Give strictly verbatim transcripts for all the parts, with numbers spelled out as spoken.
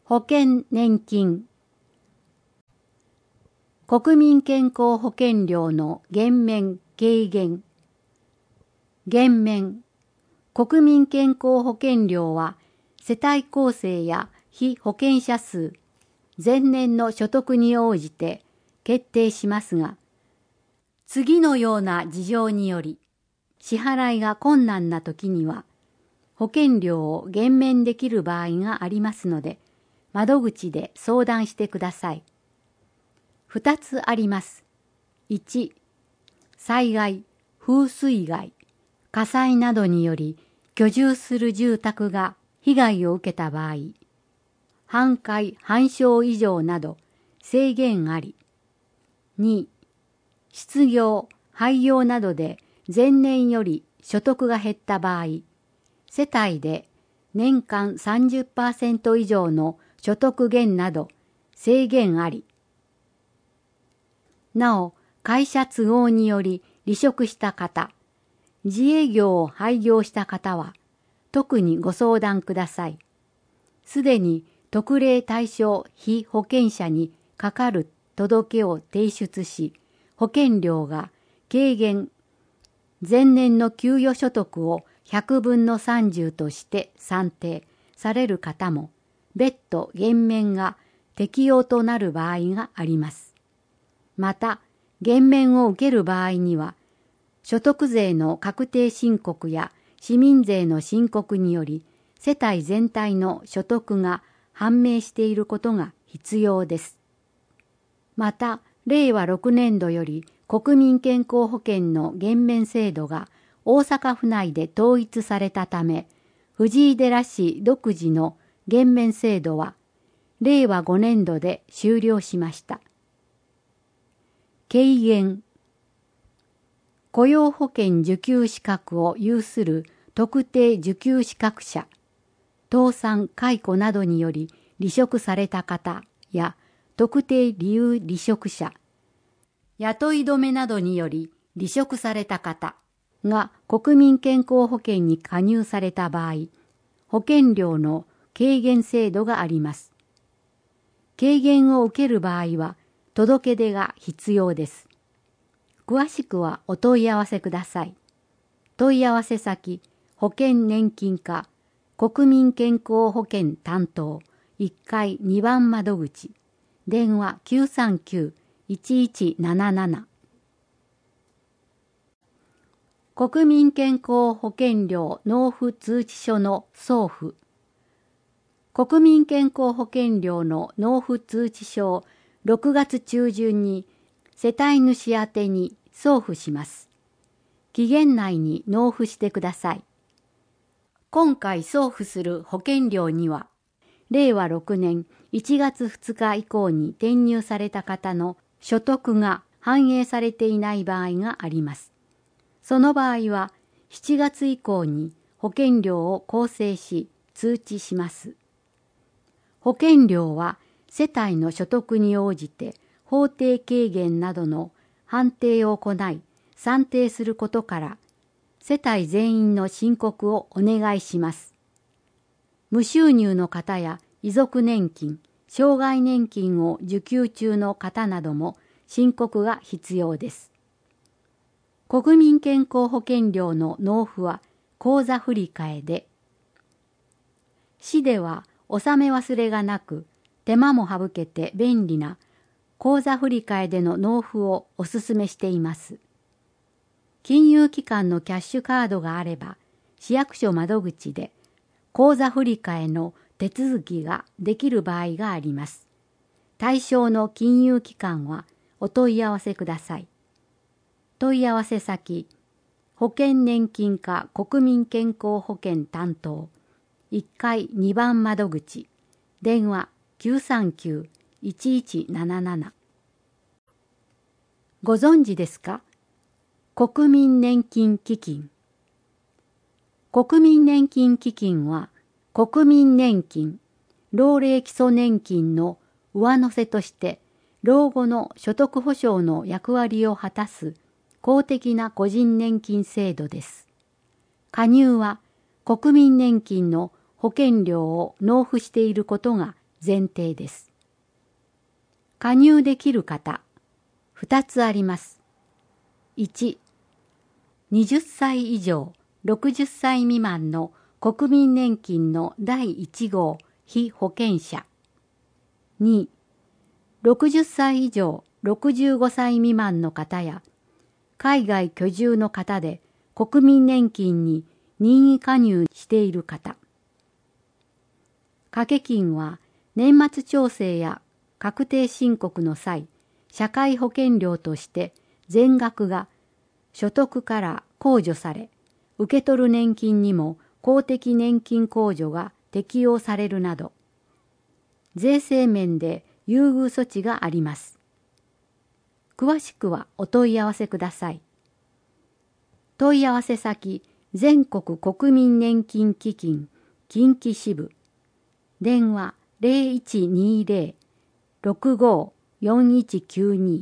保険年金。国民健康保険料の減免軽減。減免。国民健康保険料は世帯構成や被保険者数、前年の所得に応じて決定しますが、次のような事情により支払いが困難な時には保険料を減免できる場合がありますので、窓口で相談してください。二つあります。いち、災害、風水害、火災などにより居住する住宅が被害を受けた場合、半壊半焼以上など制限あり。に、失業、廃業などで前年より所得が減った場合、世帯で年間 さんじゅっパーセント 以上の所得減など制限あり。なお、会社都合により離職した方、自営業を廃業した方は、特にご相談ください。すでに特例対象被保険者にかかる届を提出し、保険料が軽減、前年の給与所得をひゃくぶんのさんじゅうとして算定される方も、別途減免が適用となる場合があります。また、減免を受ける場合には、所得税の確定申告や市民税の申告により、世帯全体の所得が判明していることが必要です。また、れいわろくねんどより国民健康保険の減免制度が大阪府内で統一されたため、藤井寺市独自の減免制度は、れいわごねんどで終了しました。軽減。雇用保険受給資格を有する特定受給資格者、倒産・解雇などにより離職された方や特定理由離職者、雇い止めなどにより離職された方が国民健康保険に加入された場合、保険料の軽減制度があります。軽減を受ける場合は届け出が必要です。詳しくはお問い合わせください。問い合わせ先、保険年金課、国民健康保険担当、いっかいにばん窓口、電話 きゅうさんきゅう いちいちなななな。国民健康保険料納付通知書の送付。国民健康保険料の納付通知書をろくがつちゅうじゅんに世帯主宛てに送付します。期限内に納付してください。今回送付する保険料には、れいわろくねんいちがつふつか以降に転入された方の所得が反映されていない場合があります。その場合は、しちがつ以降に保険料を構成し通知します。保険料は世帯の所得に応じて法定軽減などの判定を行い算定することから、世帯全員の申告をお願いします。無収入の方や遺族年金、障害年金を受給中の方なども申告が必要です。国民健康保険料の納付は口座振替で、市では納め忘れがなく、手間も省けて便利な口座振替での納付をお勧めしています。金融機関のキャッシュカードがあれば、市役所窓口で口座振替の手続きができる場合があります。対象の金融機関はお問い合わせください。問い合わせ先、保険年金課国民健康保険担当、いっかいにばん窓口、電話 きゅうさんきゅう いちいちなななな。ご存知ですか？国民年金基金。国民年金基金は、国民年金、老齢基礎年金の上乗せとして、老後の所得保障の役割を果たす公的な個人年金制度です。加入は、国民年金の保険料を納付していることが前提です。加入できる方、ふたつあります。いち、はたち以上、ろくじゅっさい未満の国民年金のだいいち号被保険者。に、ろくじゅっさい以上、ろくじゅうごさい未満の方や、海外居住の方で国民年金に任意加入している方。掛け金は年末調整や確定申告の際、社会保険料として全額が所得から控除され、受け取る年金にも公的年金控除が適用されるなど、税制面で優遇措置があります。詳しくはお問い合わせください。問い合わせ先、全国国民年金基金近畿支部。電話 ゼロいちにゼロ ろくご よんいちきゅうに。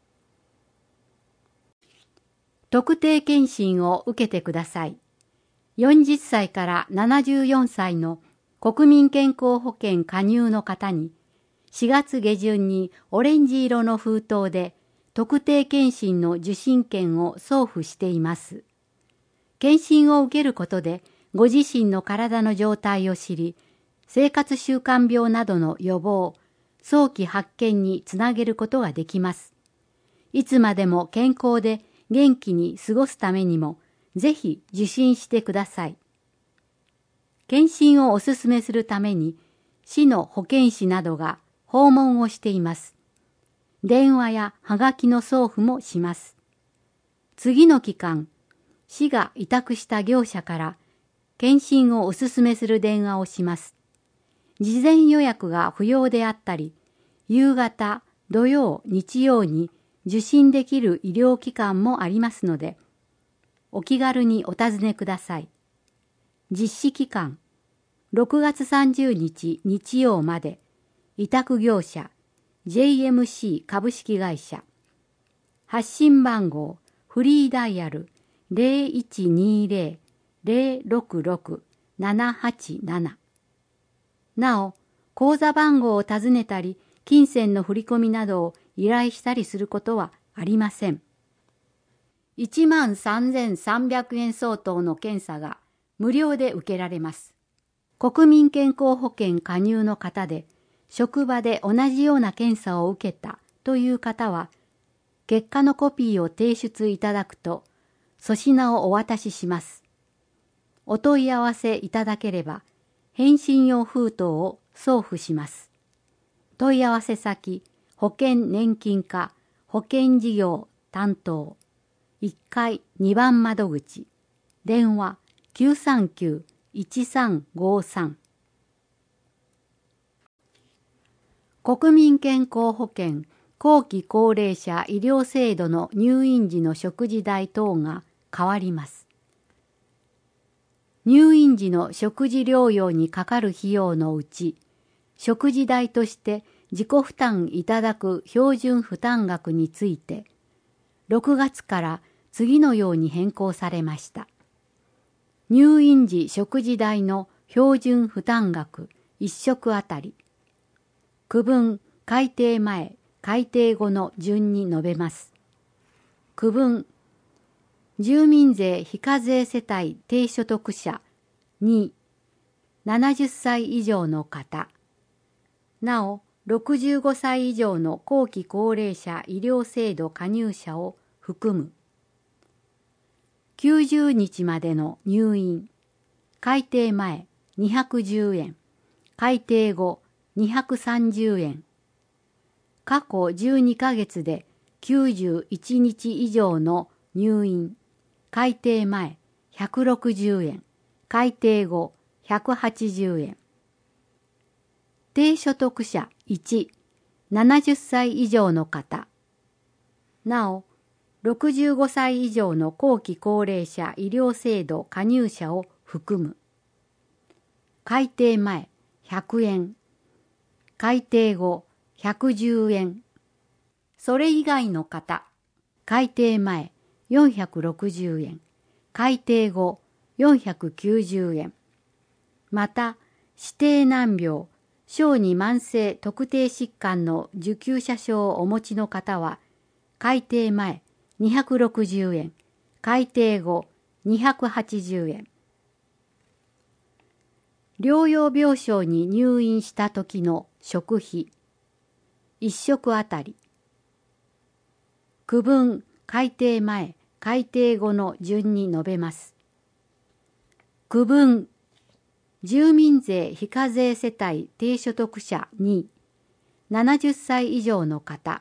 特定健診を受けてください。よんじゅっさいからななじゅうよんさいの国民健康保険加入の方に、しがつ下旬にオレンジ色の封筒で特定健診の受診券を送付しています。健診を受けることでご自身の体の状態を知り、生活習慣病などの予防、早期発見につなげることができます。いつまでも健康で元気に過ごすためにも、ぜひ受診してください。健診をお勧めするために、市の保健師などが訪問をしています。電話やはがきの送付もします。次の期間、市が委託した業者から健診をお勧めする電話をします。事前予約が不要であったり、夕方、土曜、日曜に受診できる医療機関もありますので、お気軽にお尋ねください。実施期間、ろくがつさんじゅうにち日曜まで、委託業者、ジェイエムシー 株式会社。発信番号、フリーダイヤル ゼロいちにゼロ ゼロろくろく ななはちなな。なお、口座番号を尋ねたり、金銭の振り込みなどを依頼したりすることはありません。いちまんさんぜんさんびゃくえん相当の検査が無料で受けられます。国民健康保険加入の方で、職場で同じような検査を受けたという方は、結果のコピーを提出いただくと、粗品をお渡しします。お問い合わせいただければ、返信用封筒を送付します。問い合わせ先、保険年金課保険事業担当いっかいにばん窓口、電話 きゅうさんきゅう いちさんごさん。国民健康保険後期高齢者医療制度の入院時の食事代等が変わります。入院時の食事療養にかかる費用のうち、食事代として自己負担いただく標準負担額について、ろくがつから次のように変更されました。入院時食事代の標準負担額いっ食あたり、区分改定前、改定後の順に述べます。区分住民税非課税世帯低所得者に、ななじゅっさい以上の方。なお、ろくじゅうごさい以上の後期高齢者医療制度加入者を含む。きゅうじゅうにちまでの入院。改定前にひゃくじゅうえん。改定後にひゃくさんじゅうえん。過去じゅうにかげつできゅうじゅういちにち以上の入院。改定前ひゃくろくじゅうえん。改定後ひゃくはちじゅうえん。低所得者いち、ななじゅっさい以上の方。なお、ろくじゅうごさい以上の後期高齢者医療制度加入者を含む。改定前ひゃくえん。改定後ひゃくじゅうえん。それ以外の方。改定前よんひゃくろくじゅうえん。改定後よんひゃくきゅうじゅうえん。また、指定難病、 小児慢性特定疾患の受給者証をお持ちの方は、改定前にひゃくろくじゅうえん、改定後にひゃくはちじゅうえん。療養病床に入院した時の食費、いっ食あたり、区分改定前、改定後の順に述べます。区分、住民税非課税世帯低所得者に、ななじゅっさい以上の方。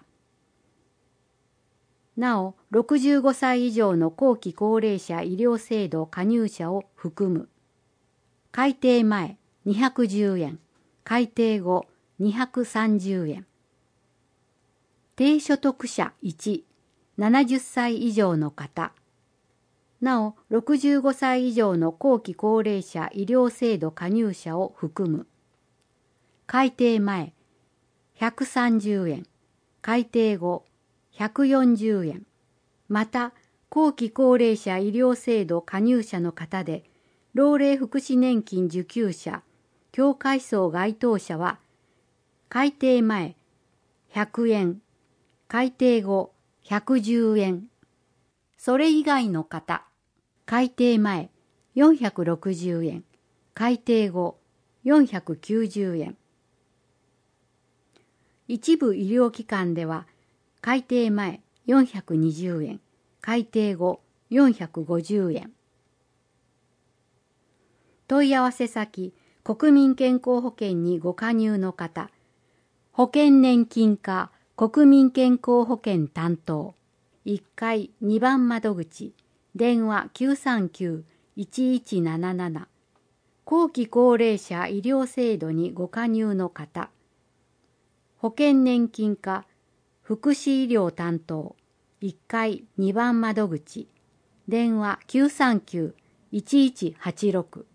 なお、ろくじゅうごさい以上の後期高齢者医療制度加入者を含む。改定前にひゃくじゅうえん、改定後にひゃくさんじゅうえん。低所得者いち、ななじゅっさい以上の方。なお、ろくじゅうごさい以上の後期高齢者医療制度加入者を含む。改定前、ひゃくさんじゅうえん。改定後、ひゃくよんじゅうえん。また、後期高齢者医療制度加入者の方で、老齢福祉年金受給者、境界層該当者は、改定前、ひゃくえん。改定後、ひゃくじゅうえん。それ以外の方、改定前よんひゃくろくじゅうえん、改定後よんひゃくきゅうじゅうえん。一部医療機関では、改定前よんひゃくにじゅうえん、改定後よんひゃくごじゅうえん。問い合わせ先、国民健康保険にご加入の方、保険年金課国民健康保険担当、いっかいにばん窓口、電話 きゅうさんきゅう いちいちなななな。後期高齢者医療制度にご加入の方、保険年金課福祉医療担当、いっかいにばん窓口、電話 きゅうさんきゅう いちいちはちろく。